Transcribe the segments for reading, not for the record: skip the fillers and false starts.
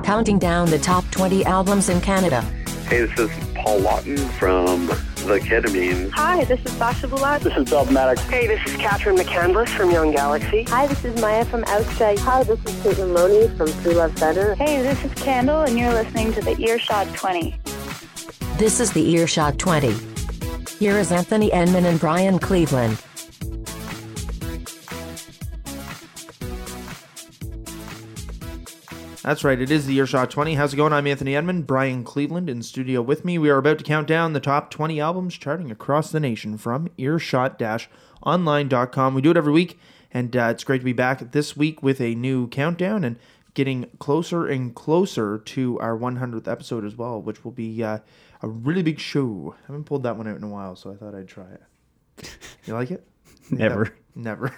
counting down the top 20 albums in Canada. Hey, this is Paul Lawton from The Ketamine. Hi, this is Sasha Bulat. This is Dogmatic. Hey, this is Catherine McCandless from Young Galaxy. Hi, this is Maya from Outside. Hi, this is Caitlin Loney from True Love Center. Hey, this is Kendall, and you're listening to the Earshot 20. This is the Earshot 20. Here is Anthony Enman and Brian Cleveland. That's right, it is the Earshot 20. How's it going? I'm Anthony Enman, Brian Cleveland in studio with me. We are about to count down the top 20 albums charting across the nation from earshot-online.com. We do it every week, and it's great to be back this week with a new countdown and getting closer and closer to our 100th episode as well, which will be a really big show. I haven't pulled that one out in a while, so I thought I'd try it. You like it? Never. Never.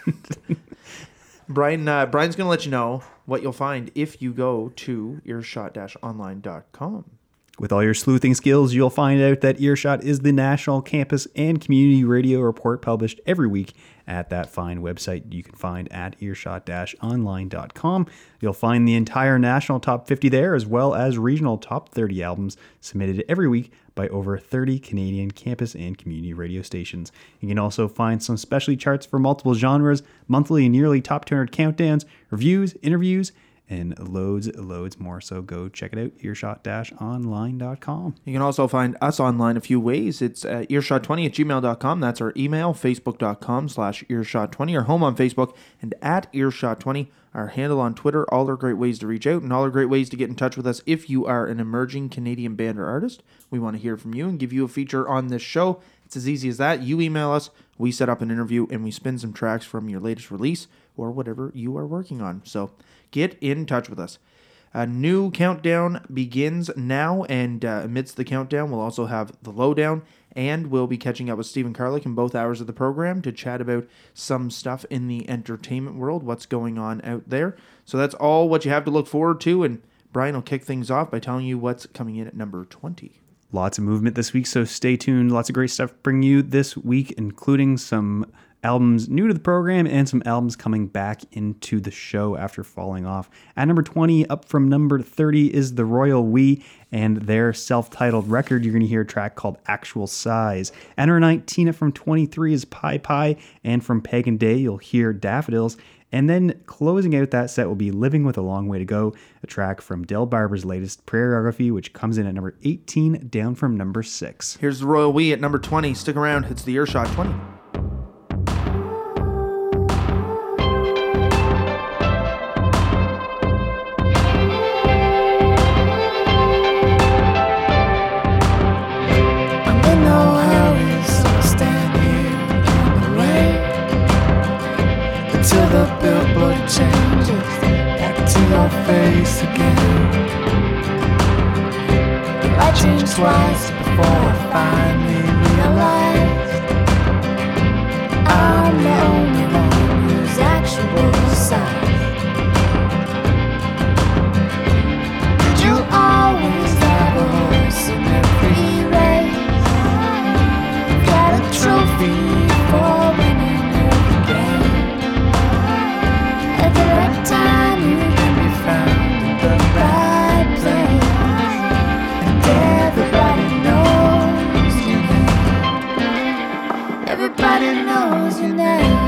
Brian's going to let you know what you'll find if you go to earshot-online.com. With all your sleuthing skills, you'll find out that Earshot is the national campus and community radio report published every week at that fine website you can find at earshot-online.com. You'll find the entire national top 50 there, as well as regional top 30 albums submitted every week by over 30 Canadian campus and community radio stations. You can also find some specialty charts for multiple genres, monthly and yearly top 200 countdowns, reviews, interviews, and loads more. So go check it out, earshot-online.com. You can also find us online a few ways. It's earshot20@gmail.com. That's our email, facebook.com/earshot20, our home on Facebook, and at earshot20, our handle on Twitter. All are great ways to reach out, and all are great ways to get in touch with us if you are an emerging Canadian band or artist. We want to hear from you and give you a feature on this show. It's as easy as that. You email us, we set up an interview, and we spin some tracks from your latest release or whatever you are working on. So get in touch with us. A new countdown begins now, and amidst the countdown, we'll also have the lowdown, and we'll be catching up with Stephen Carlick in both hours of the program to chat about some stuff in the entertainment world, what's going on out there. So that's all what you have to look forward to, and Brian will kick things off by telling you what's coming in at number 20. Lots of movement this week, so stay tuned. Lots of great stuff bring you this week, including some albums new to the program and some albums coming back into the show after falling off. At number 20, up from number 30, is The Royal We and their self-titled record. You're going to hear a track called Actual Size. At number 19, up from 23, is Pie Pie, and from Pagan Day, you'll hear Daffodils. And then closing out that set will be Living with a Long Way to Go, a track from Del Barber's latest Prairiography, which comes in at number 18, down from number 6. Here's The Royal We at number 20. Stick around. It's the Earshot 20. Till the billboard changes back to your face again. I changed twice before I finally realized I'm the only one who's actual size. Did you always have a horse in every race? Got a trophy for winning every game. At the right time, you can be found in the right place, and everybody knows your name. Everybody knows your name.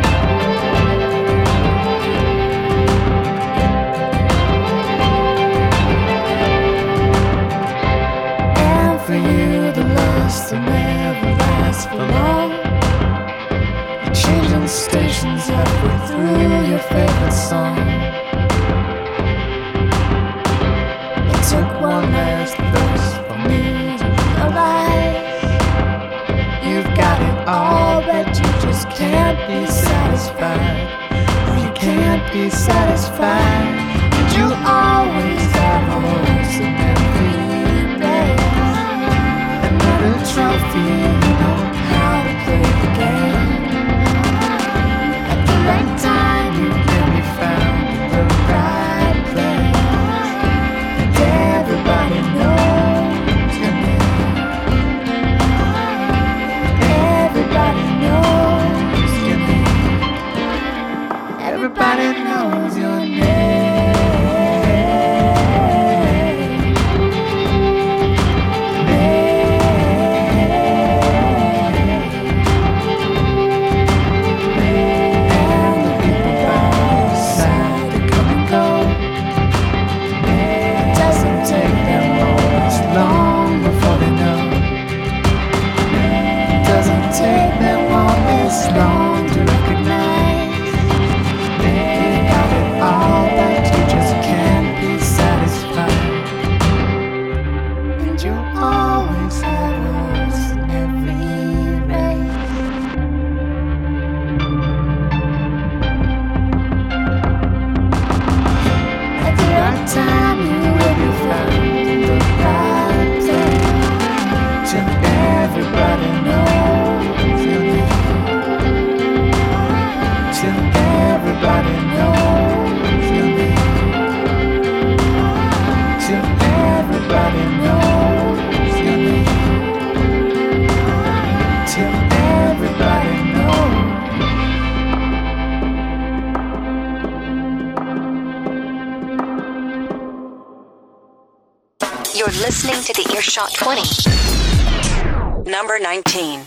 And for you, the lust will never last for long. Changing stations halfway through your favorite song. It took one last verse for me to realize you've got it all, but you just can't be satisfied. You can't be satisfied. And you always have a horse in every race. Another trophy, you know how to play the game. Right time, you can be found in the right place, and everybody knows your name. Everybody knows your name. Everybody knows your name. You're listening to the Earshot 20. Number 19.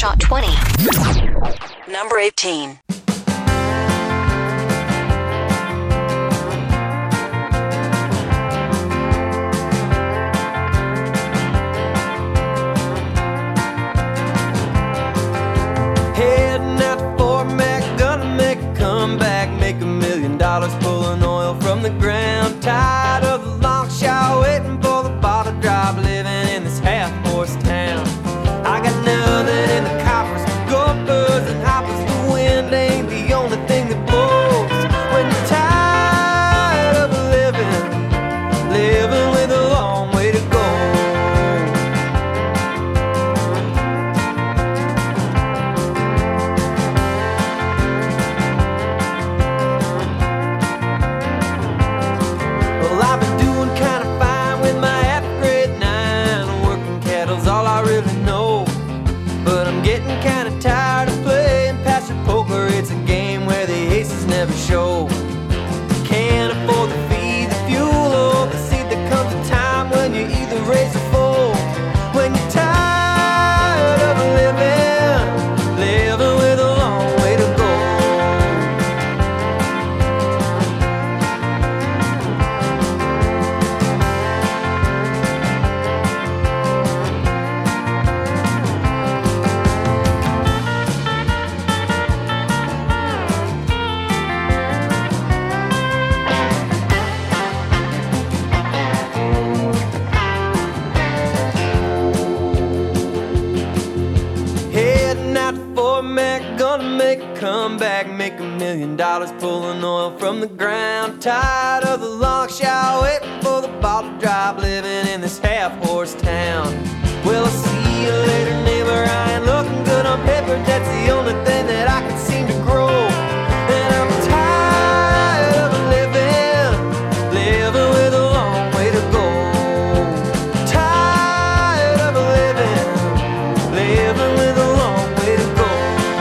Earshot 20. Number 18. Heading out to Fort Mac, gonna make a comeback, make $1 million pulling oil from the ground. Tired of the long shot, waiting for the bottle drop, living in this half-horse town. I got nothing in the coppers, gopers and hoppers. The wind ain't the only thing that blows. When you're tired of living with a long way to go. Well, I've been doing kind of fine with my grade 9. Working cattle's all I really know. But I'm getting kind of tired of playing pasture poker. It's a game where the aces never show. Can't afford to feed the fuel or the seed. There comes a time when you either raise or fold. When you're tired of living with a long way to go. Heading out to Fort Mac, gonna make a comeback, make $1 million pulling oil from the ground. Tired of the long shot, waiting for the bottle drop, living in this half-horse town. Well, I'll see you later, neighbor. I ain't looking good on paper. That's the only thing that I can seem to grow. And I'm tired of living with a long way to go. Tired of living with a long way to go.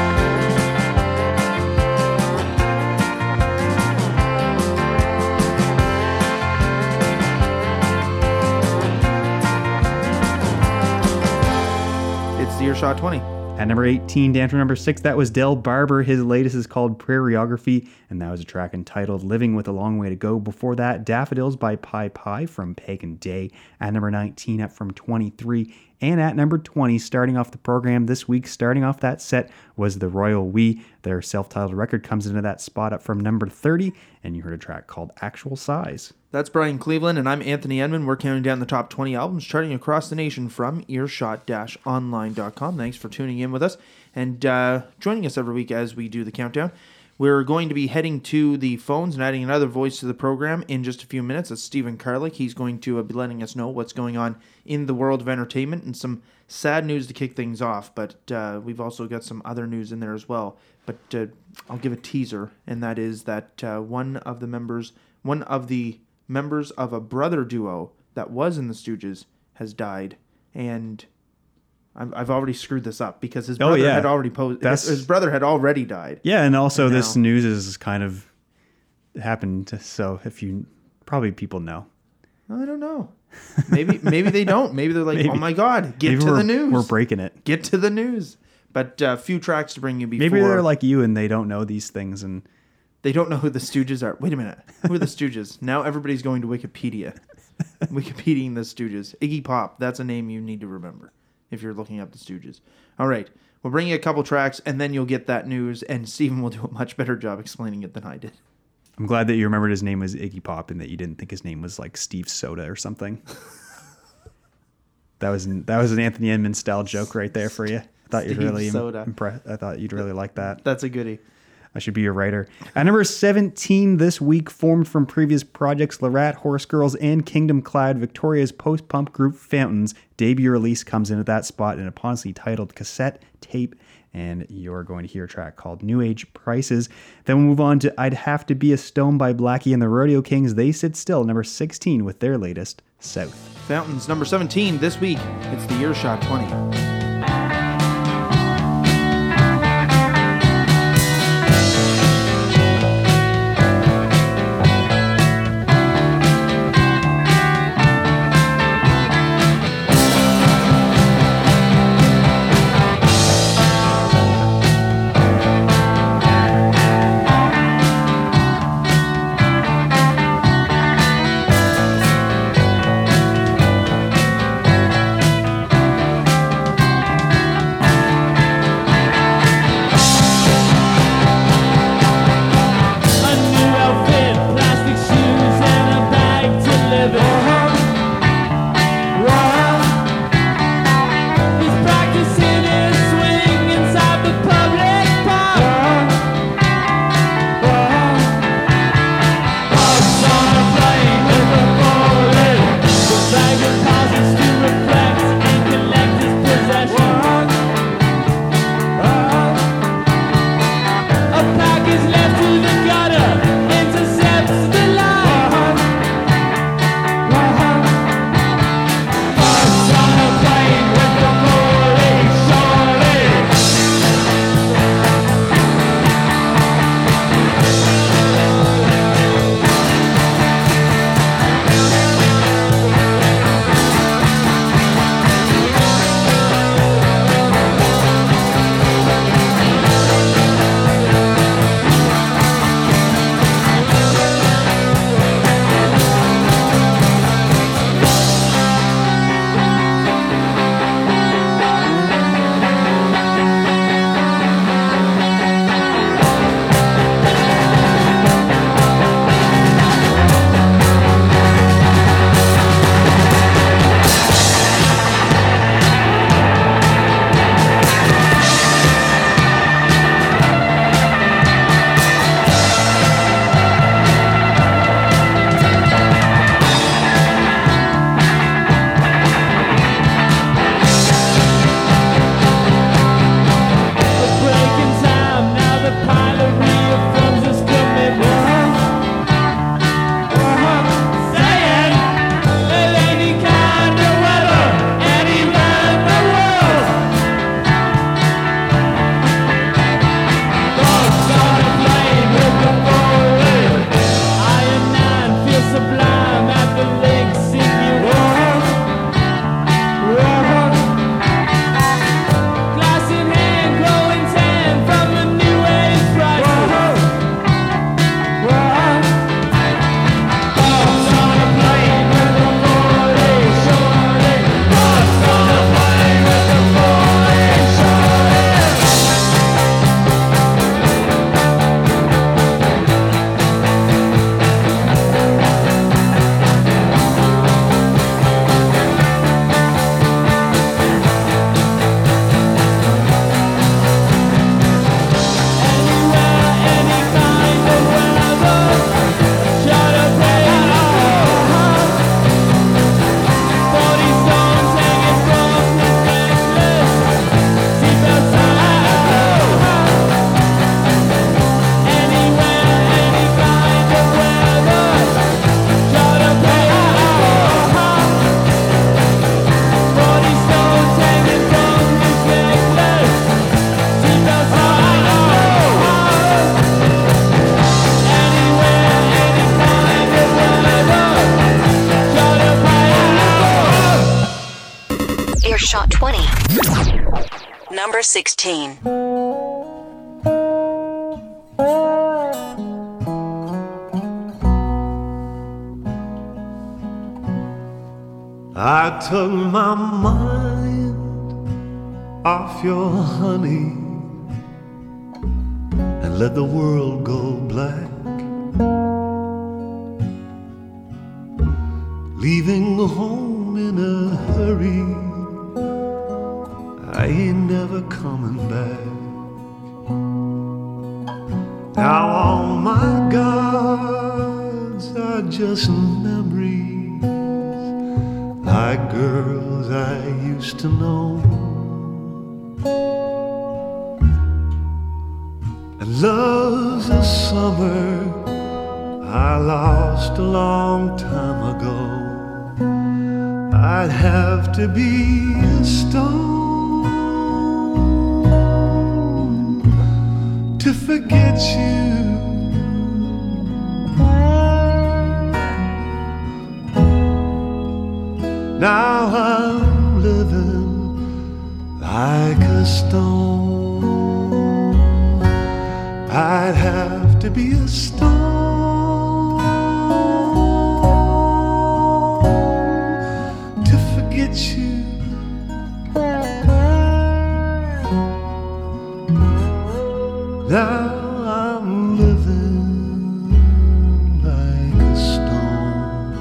It's the Earshot 20. At number 18, down to number 6, that was Del Barber. His latest is called Prairiography, and that was a track entitled Living with a Long Way to Go. Before that, Daffodils by Pi Pi from Pagan Day. At number 19, up from 23. And at number 20, starting off the program this week, starting off that set, was The Royal We. Their self-titled record comes into that spot up from number 30, and you heard a track called Actual Size. That's Brian Cleveland, and I'm Anthony Enman. We're counting down the top 20 albums charting across the nation from earshot-online.com. Thanks for tuning in with us and joining us every week as we do the countdown. We're going to be heading to the phones and adding another voice to the program in just a few minutes. That's Stephen Karlik. He's going to be letting us know what's going on in the world of entertainment and some sad news to kick things off. But we've also got some other news in there as well. But I'll give a teaser, and that is that one of the members of a brother duo that was in the Stooges has died, and I've already screwed this up because his brother had already his brother had already died. Yeah, and also this news is kind of happened, so probably people know. I don't know. Maybe they don't. Maybe they're like, oh my God, get to the news. We're breaking it. Get to the news. But a few tracks to bring you before. Maybe they're like you and they don't know these things and they don't know who the Stooges are. Wait a minute. Who are the Stooges? Now everybody's going to Wikipedia. Wikipediaing the Stooges. Iggy Pop. That's a name you need to remember if you're looking up the Stooges. All right. We'll bring you a couple tracks, and then you'll get that news, and Stephen will do a much better job explaining it than I did. I'm glad that you remembered his name was Iggy Pop and that you didn't think his name was like Steve Soda or something. That was an Anthony Enman style joke right there for you. I thought you'd really impressed. I thought you'd really like that. That's a goodie. I should be a writer. At number 17 this week, formed from previous projects, Lorette, Horse Girls, and Kingdom Cloud, Victoria's post-punk group Fountains' debut release comes into that spot in a eponymous titled cassette tape, and you're going to hear a track called New Age Prices. Then we'll move on to I'd Have to Be a Stone by Blackie and the Rodeo Kings. They sit still, number 16, with their latest, South. Fountains, number 17 this week. It's the Earshot 20. number 16. I took my mind off your honey and let the world go black, leaving home in a hurry. I ain't never coming back. Now all my gods are just memories, like girls I used to know. And love's a summer I lost a long time ago. I'd have to be a stone to forget you. Now I'm living like a stone. I'd have to be a stone to forget you. Now I'm living like a stone.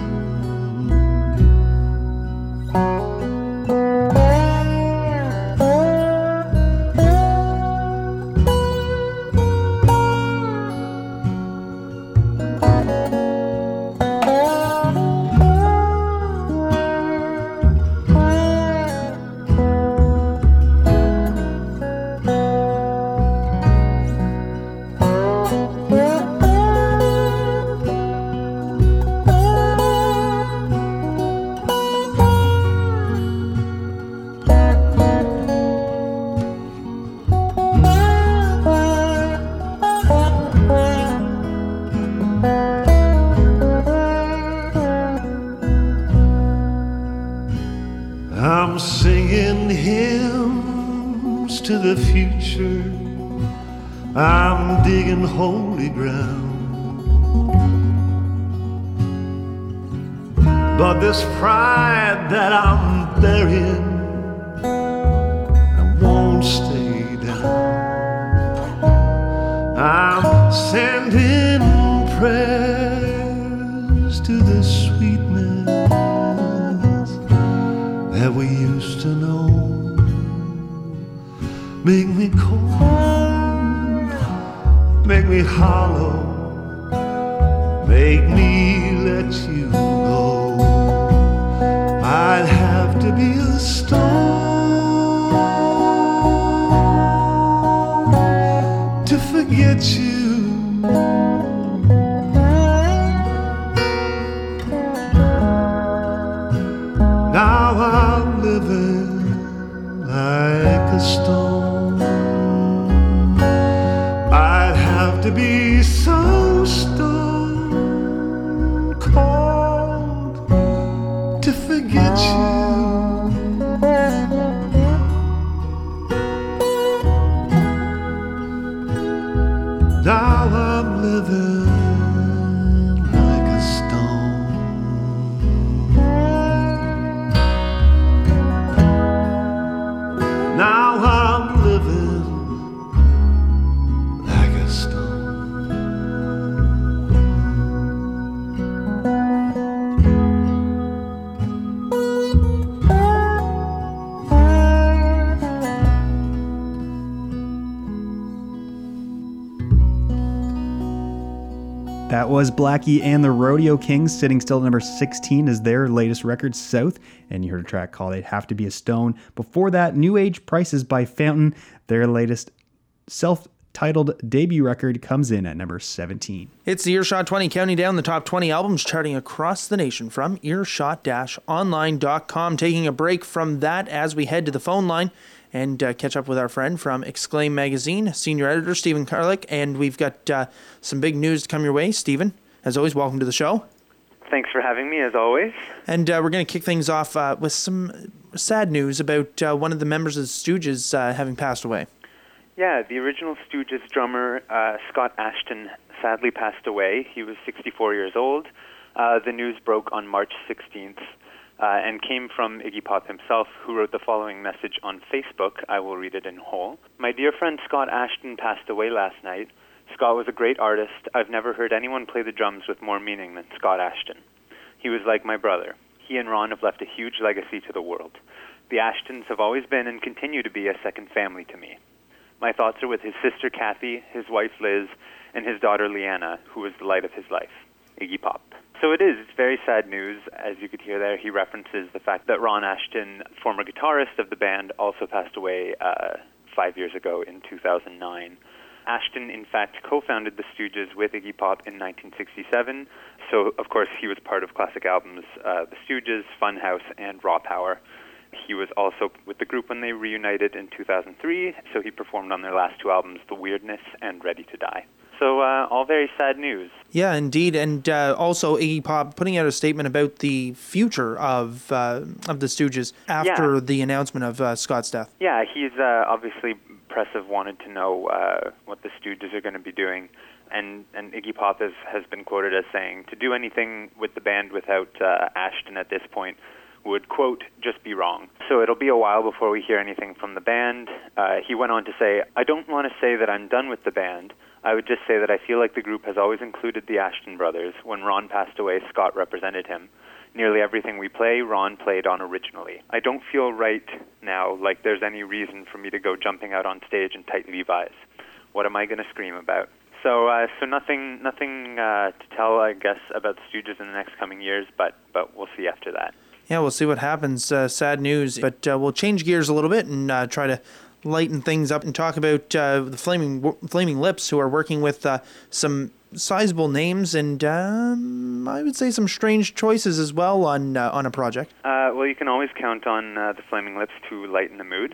I'm singing hymns to the future. I'm digging holy ground. But this pride that I'm burying, I won't stay down. I'm sending prayers to the sweetness that we used to know. Make me cold, make me hollow, make me let you go. I'd have to be a stone to forget you. Now I'm living like a stone. I'd have to be so stone cold to forget you. Now I'm living like a stone. Now I'm living like a stone. That was Blackie and the Rodeo Kings. Sitting Still at number 16 is their latest record, South. And you heard a track called They'd Have to Be a Stone. Before that, New Age Prices by Fountain. Their latest self-titled debut record comes in at number 17. It's the Earshot 20 counting down the top 20 albums charting across the nation from earshot-online.com. Taking a break from that as we head to the phone line and catch up with our friend from Exclaim Magazine, senior editor Stephen Karlik. And we've got some big news to come your way. Stephen, as always, welcome to the show. Thanks for having me, as always. And we're going to kick things off with some sad news about one of the members of the Stooges having passed away. Yeah, the original Stooges drummer, Scott Ashton, sadly passed away. He was 64 years old. The news broke on March 16th and came from Iggy Pop himself, who wrote the following message on Facebook. I will read it in whole. My dear friend Scott Ashton passed away last night. Scott was a great artist. I've never heard anyone play the drums with more meaning than Scott Ashton. He was like my brother. He and Ron have left a huge legacy to the world. The Ashtons have always been and continue to be a second family to me. My thoughts are with his sister Kathy, his wife Liz, and his daughter Leanna, who was the light of his life, Iggy Pop. So it's very sad news. As you could hear there, he references the fact that Ron Ashton, former guitarist of the band, also passed away 5 years ago in 2009. Ashton, in fact, co-founded the Stooges with Iggy Pop in 1967. So, of course, he was part of classic albums The Stooges, Funhouse, and Raw Power. He was also with the group when they reunited in 2003, so he performed on their last two albums, The Weirdness and Ready to Die. So, all very sad news. Yeah, indeed. And also Iggy Pop putting out a statement about the future of the Stooges after the announcement of Scott's death. Yeah, he's obviously... press have wanted to know what the Stooges are going to be doing, and Iggy Pop has been quoted as saying, to do anything with the band without Ashton at this point would, quote, just be wrong. So it'll be a while before we hear anything from the band. He went on to say, I don't want to say that I'm done with the band. I would just say that I feel like the group has always included the Ashton brothers. When Ron passed away, Scott represented him. Nearly everything we play, Ron played on originally. I don't feel right now like there's any reason for me to go jumping out on stage in tight Levi's. What am I going to scream about? So nothing to tell, I guess, about the Stooges in the next coming years, but we'll see after that. Yeah, we'll see what happens. Sad news, but we'll change gears a little bit and try to lighten things up and talk about the Flaming Lips, who are working with some sizable names and I would say some strange choices as well on a project. Well, you can always count on the Flaming Lips to lighten the mood.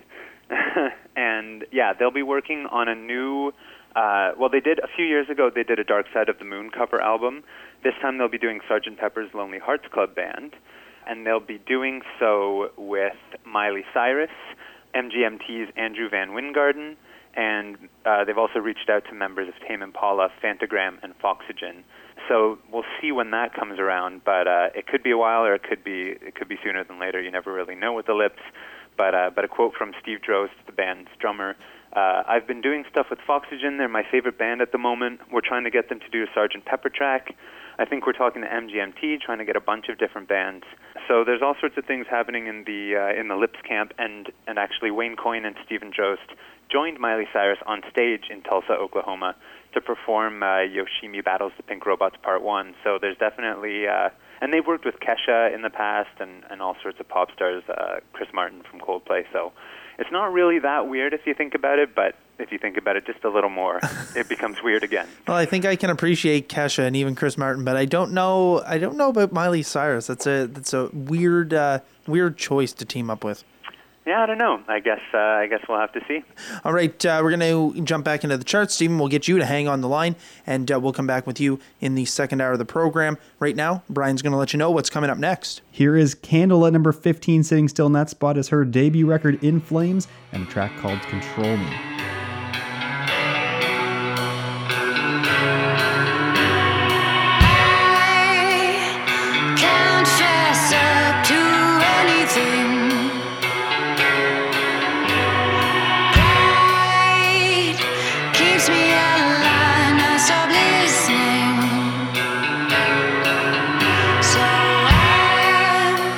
And yeah, they'll be working on a new, they did a few years ago, they did a Dark Side of the Moon cover album. This time they'll be doing Sgt. Pepper's Lonely Hearts Club Band, and they'll be doing so with Miley Cyrus, MGMT's Andrew Van Wijngaarden, and they've also reached out to members of Tame Impala, Phantogram, and Foxygen. So we'll see when that comes around, but it could be a while, or it could be sooner than later. You never really know with the Lips. But a quote from Steve Drost, the band's drummer: "I've been doing stuff with Foxygen. They're my favorite band at the moment. We're trying to get them to do a Sgt. Pepper track. I think we're talking to MGMT, trying to get a bunch of different bands. So there's all sorts of things happening in the Lips camp, and actually Wayne Coyne and Stephen Drost joined Miley Cyrus on stage in Tulsa, Oklahoma, to perform Yoshimi Battles the Pink Robots Part 1. So there's definitely, and they've worked with Kesha in the past and all sorts of pop stars, Chris Martin from Coldplay. So it's not really that weird if you think about it, but if you think about it just a little more, it becomes weird again. Well, I think I can appreciate Kesha and even Chris Martin, but I don't know about Miley Cyrus. That's a weird choice to team up with. Yeah, I don't know. I guess we'll have to see. All right, we're going to jump back into the charts. Stephen, we'll get you to hang on the line, and we'll come back with you in the second hour of the program. Right now, Brian's going to let you know what's coming up next. Here is Candle at number 15, sitting still in that spot is her debut record, In Flames, and a track called Control Me.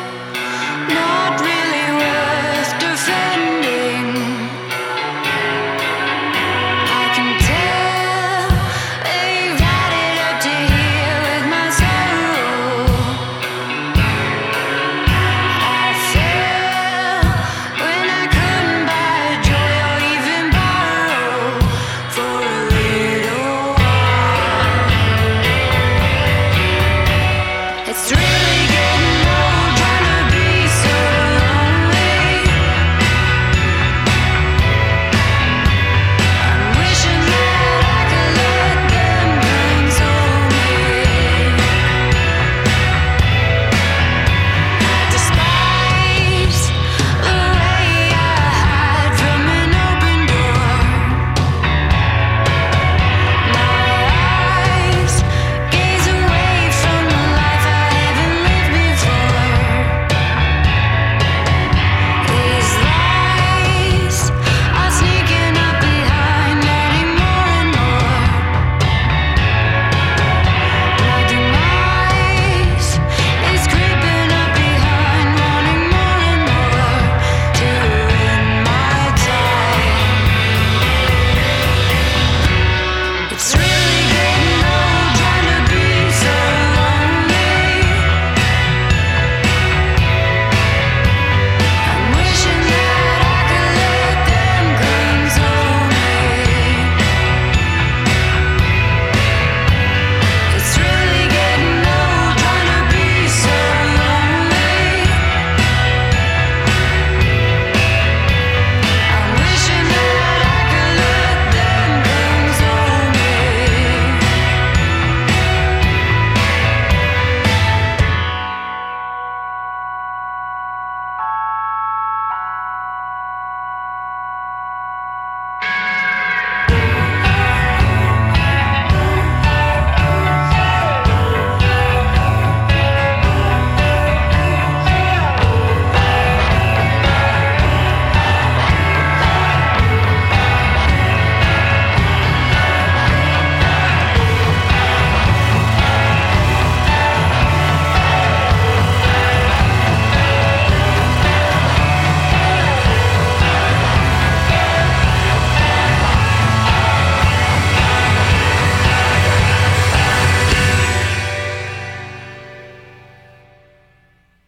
Defending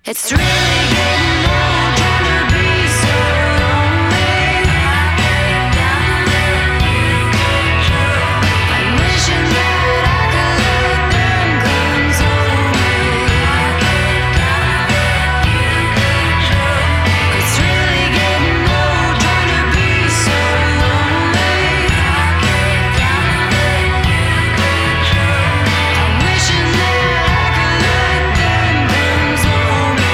It's really getting old trying to be so lonely. I'm wishing that I could let them console me. It's really getting old trying to be so lonely. I'm wishing that I could let them console me.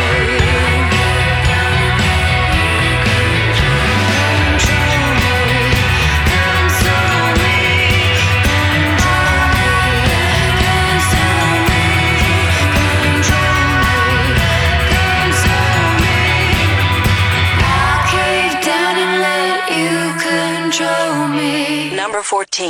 Number 14.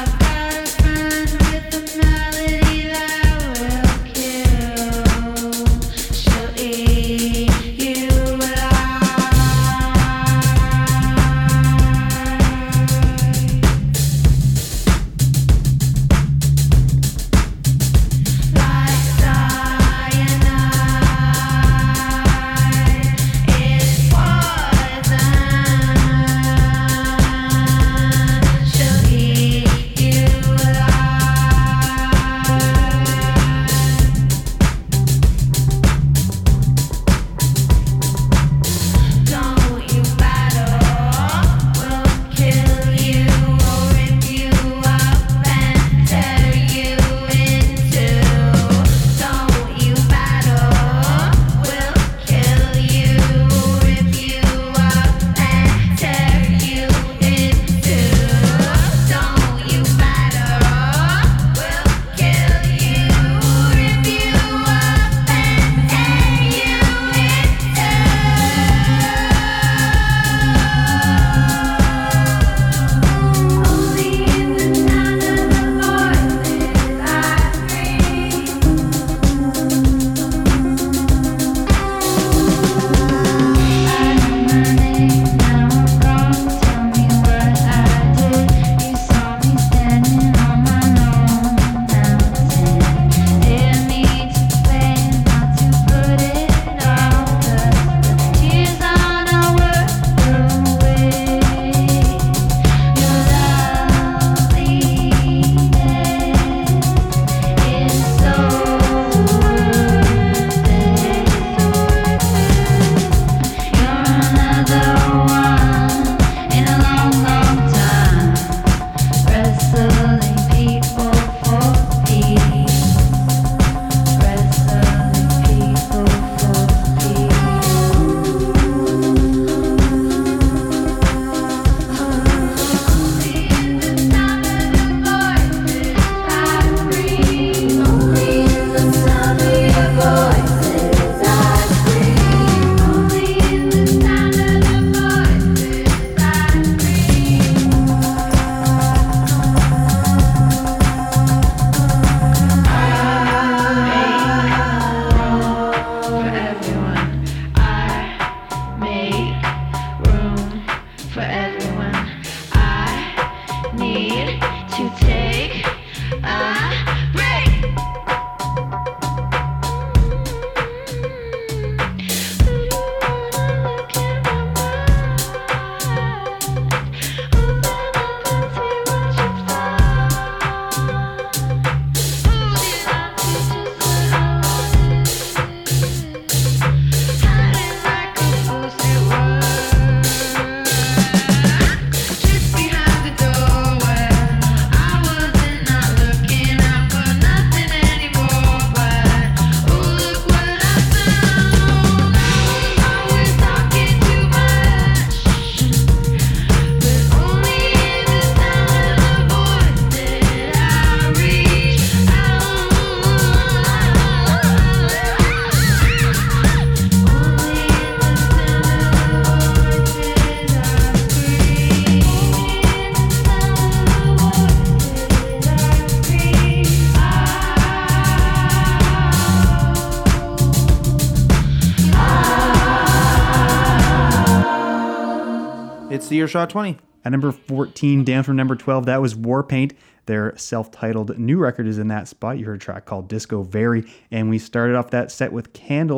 It's the Earshot 20. At number 14, down from number 12, that was Warpaint. Their self-titled new record is in that spot. You heard a track called Disco Vary, and we started off that set with Candle,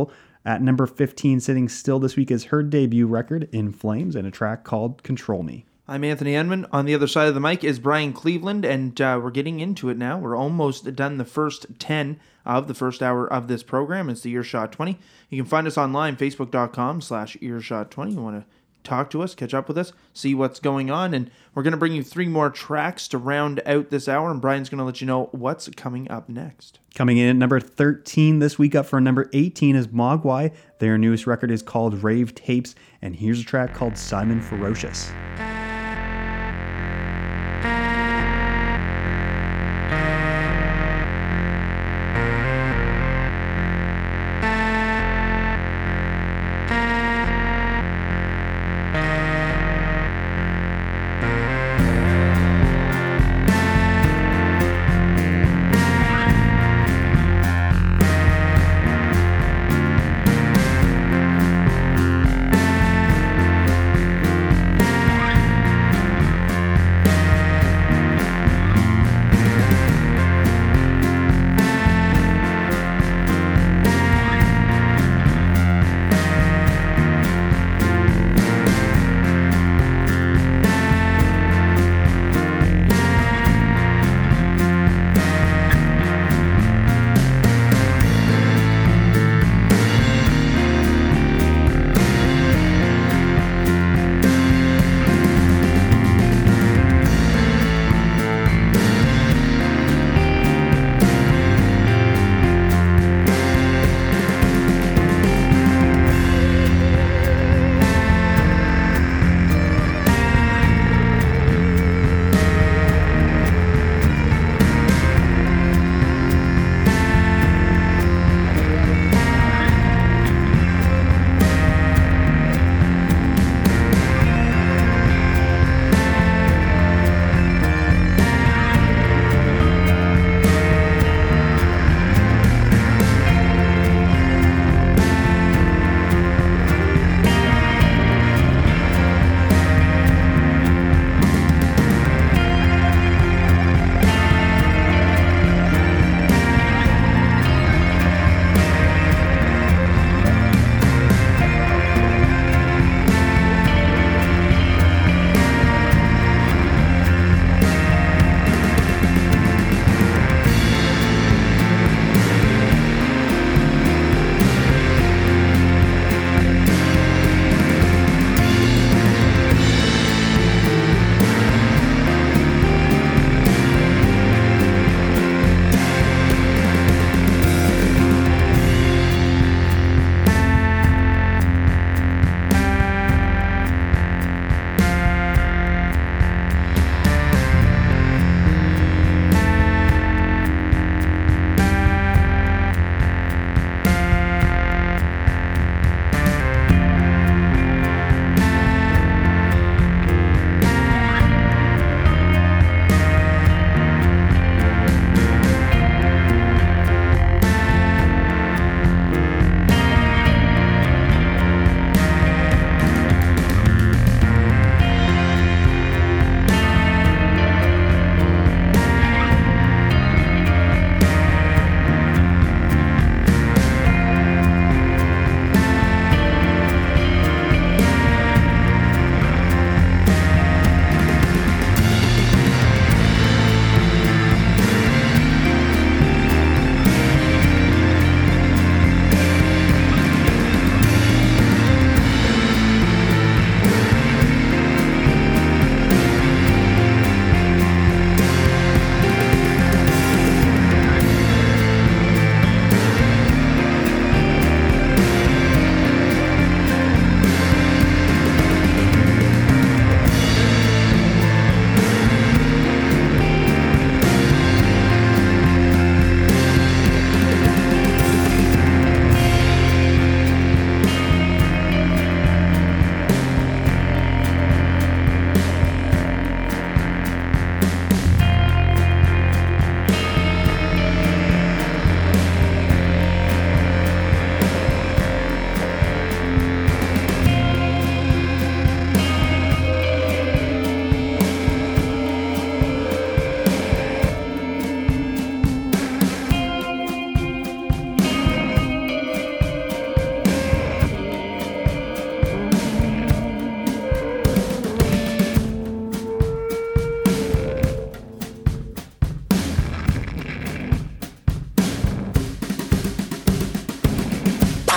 At number 15, sitting still this week is her debut record, In Flames, and a track called Control Me. I'm Anthony Enman. On the other side of the mic is Brian Cleveland, and we're getting into it now. We're almost done the first 10 of the first hour of this program. It's the Earshot 20. You can find us online, facebook.com/Earshot20. You want to talk to us, catch up with us, see what's going on, and we're going to bring you 3 more tracks to round out this hour, and Brian's going to let you know what's coming up next. Coming in at number 13 this week, up for number 18 is Mogwai. Their newest record is called Rave Tapes, and here's a track called Simon Ferocious.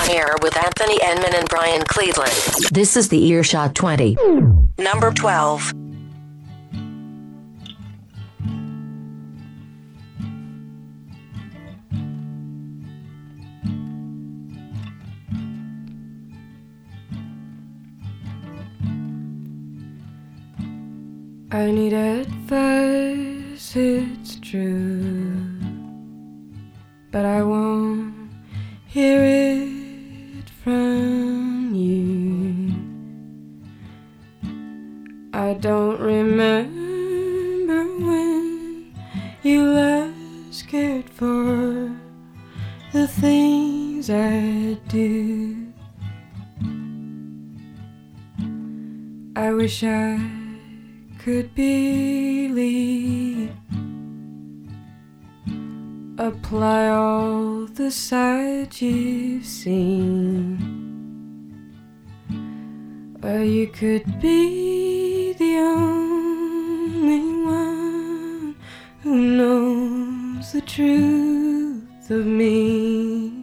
air with Anthony Enman and Brian Cleveland. This is the Earshot 20. Number 12. I need advice, it's true, but I won't hear it from you. I don't remember when you last cared for the things I do. I wish I could believe, apply all the sights you've seen, or you could be the only one who knows the truth of me.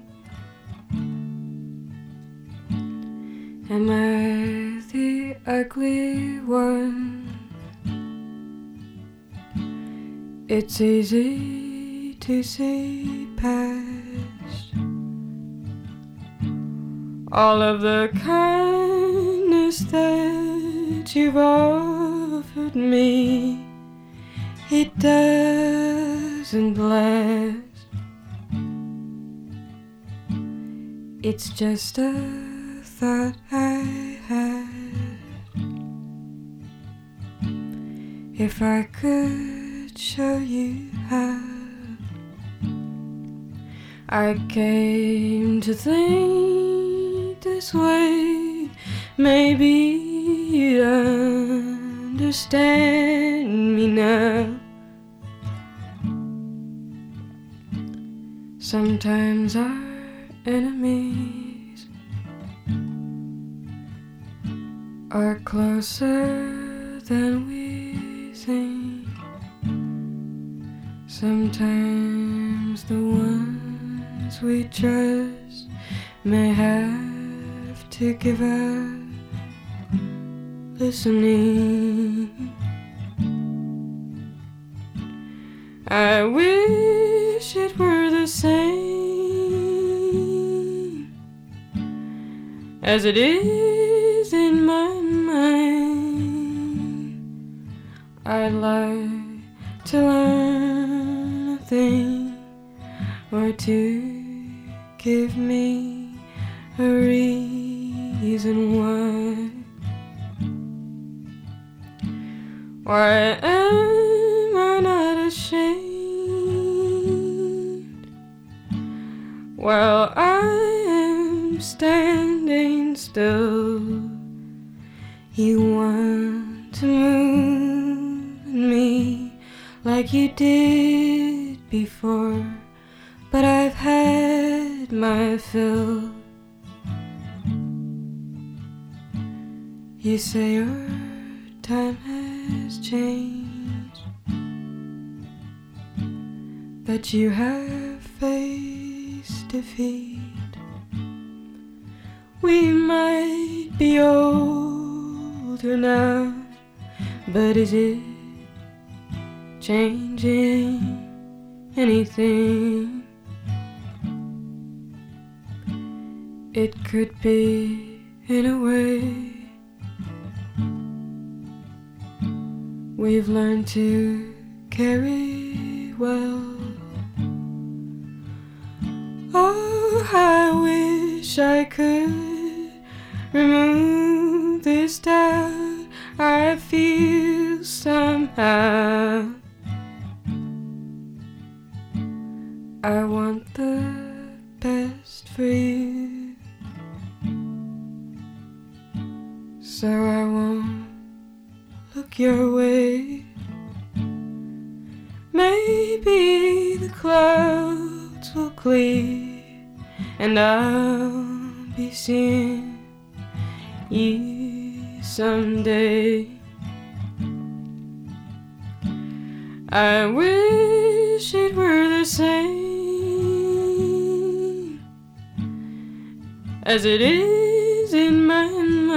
Am I the ugly one? It's easy to see past all of the kindness that you've offered me. It doesn't last. It's just a thought I had. If I could show you how, I came to think this way. Maybe you'd understand me now. Sometimes our enemies are closer than we think. Sometimes the ones we trust may have to give up listening. I wish it were the same as it is in my mind. I'd like to learn a thing or to give me a reason why. Why am I not ashamed while I am standing still? You want to move me like you did before, but I've had my fill. You say your time has changed, but you have faced defeat. We might be older now, but is it changing anything? It could be in a way. We've learned to carry well. Oh, I wish I could remove this doubt I feel somehow. I want the best for you, so I won't look your way. Maybe the clouds will clear and I'll be seeing you someday. I wish it were the same as it is in my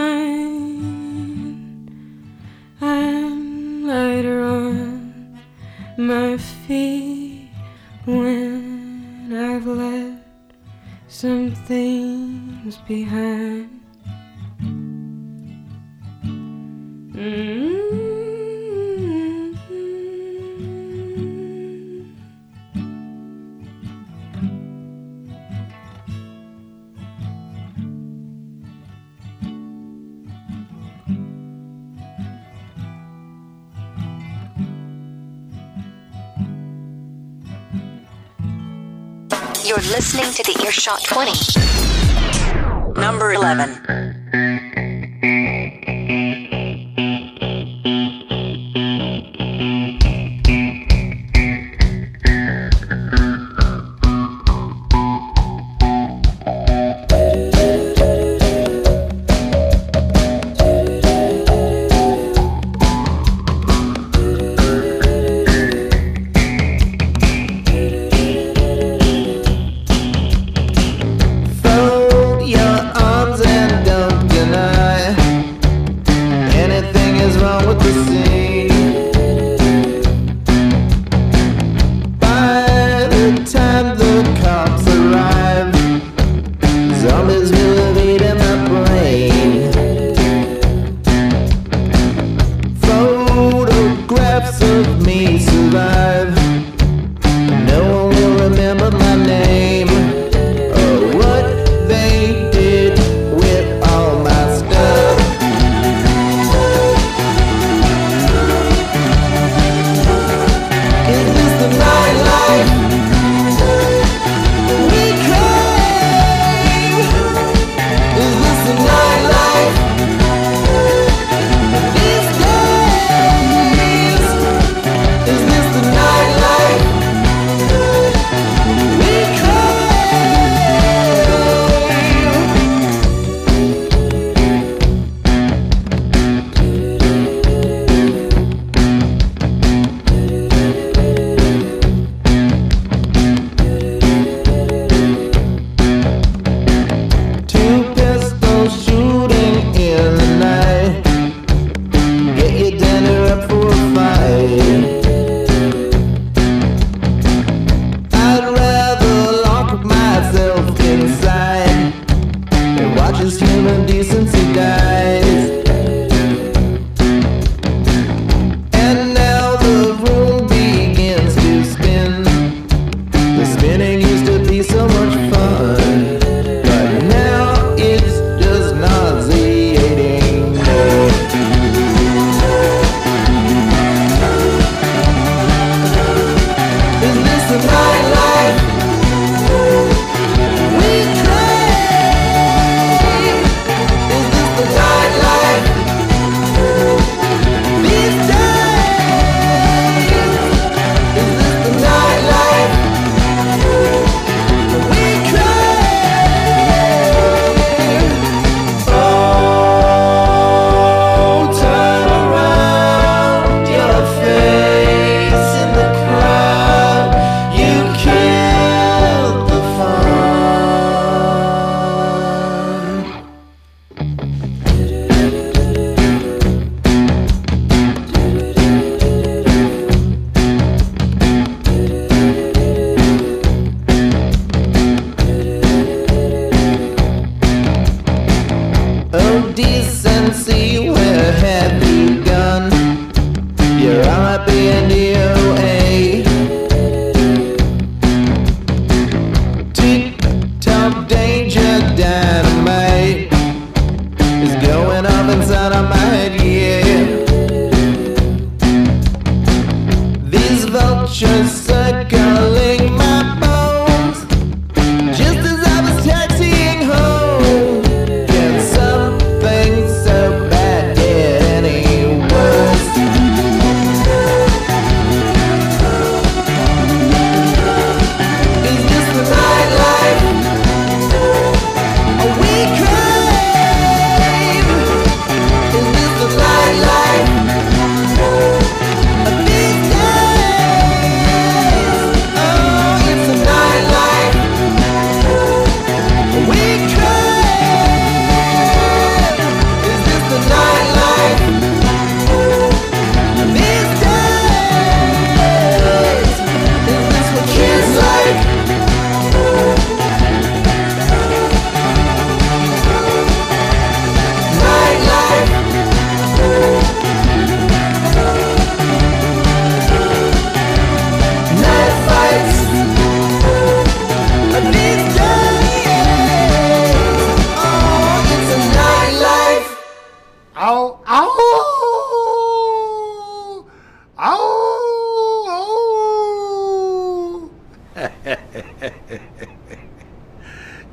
mind. I'm lighter on my feet when I've left some things behind. You're listening to the Earshot 20. Number 11. We cry.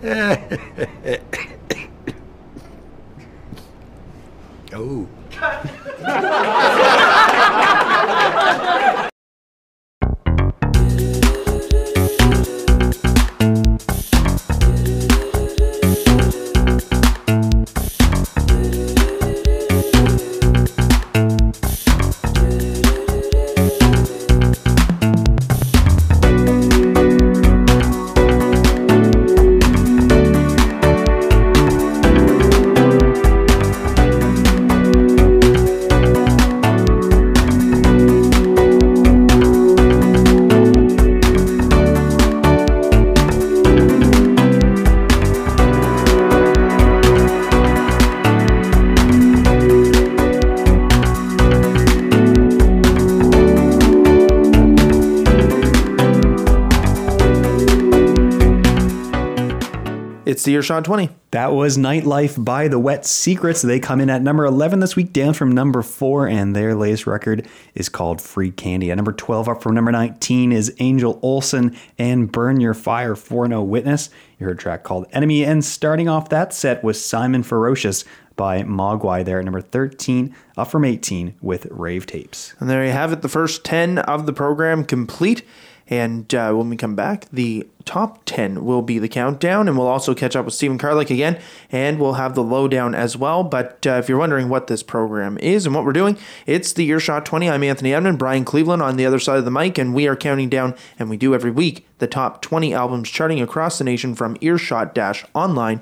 Oh. It's the Earshot 20. That was Nightlife by The Wet Secrets. They come in at number 11 this week, down from number 4, and their latest record is called Free Candy. At number 12, up from number 19, is Angel Olsen and Burn Your Fire for No Witness. You heard a track called Enemy, and starting off that set was Simon Ferocious by Mogwai there at number 13, up from 18 with Rave Tapes. And there you have it, the first 10 of the program complete. And when we come back, the top 10 will be the countdown, and we'll also catch up with Stephen Karlik again, and we'll have the lowdown as well. But if you're wondering what this program is and what we're doing, it's the Earshot 20. I'm Anthony Edmond, Brian Cleveland on the other side of the mic, and we are counting down, and we do every week, the top 20 albums charting across the nation from earshot-online.com.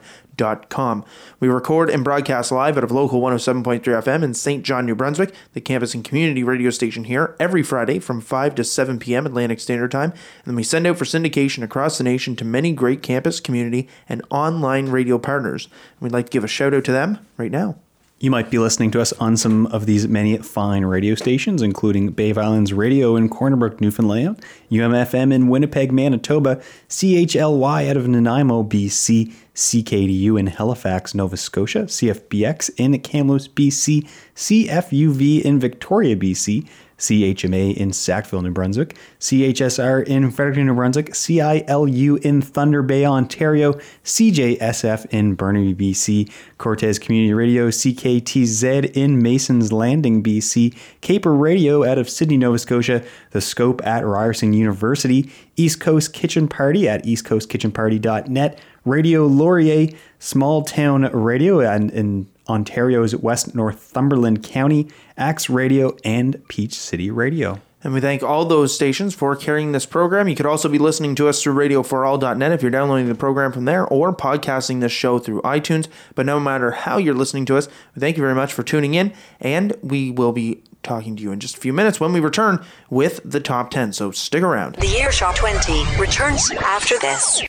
We record and broadcast live out of local 107.3 FM in St. John, New Brunswick, the campus and community radio station here, every Friday from 5 to 7 p.m. Atlantic Standard Time. And then we send out for syndication across the nation to many great campus, community, and online radio partners. And we'd like to give a shout out to them right now. You might be listening to us on some of these many fine radio stations, including Bay Islands Radio in Corner Brook, Newfoundland, UMFM in Winnipeg, Manitoba, CHLY out of Nanaimo, BC, CKDU in Halifax, Nova Scotia, CFBX in Kamloops, BC, CFUV in Victoria, BC, CHMA in Sackville, New Brunswick, CHSR in Fredericton, New Brunswick, CILU in Thunder Bay, Ontario, CJSF in Burnaby, BC, Cortez Community Radio, CKTZ in Mason's Landing, BC, Caper Radio out of Sydney, Nova Scotia, The Scope at Ryerson University, East Coast Kitchen Party at eastcoastkitchenparty.net, Radio Laurier, Small Town Radio in Ontario's West Northumberland County, Axe Radio, and Peach City Radio. And we thank all those stations for carrying this program. You could also be listening to us through radioforall.net if you're downloading the program from there, or podcasting this show through iTunes. But no matter how you're listening to us, we thank you very much for tuning in, and we will be talking to you in just a few minutes when we return with the top 10. So stick around. The Earshot 20 returns after this.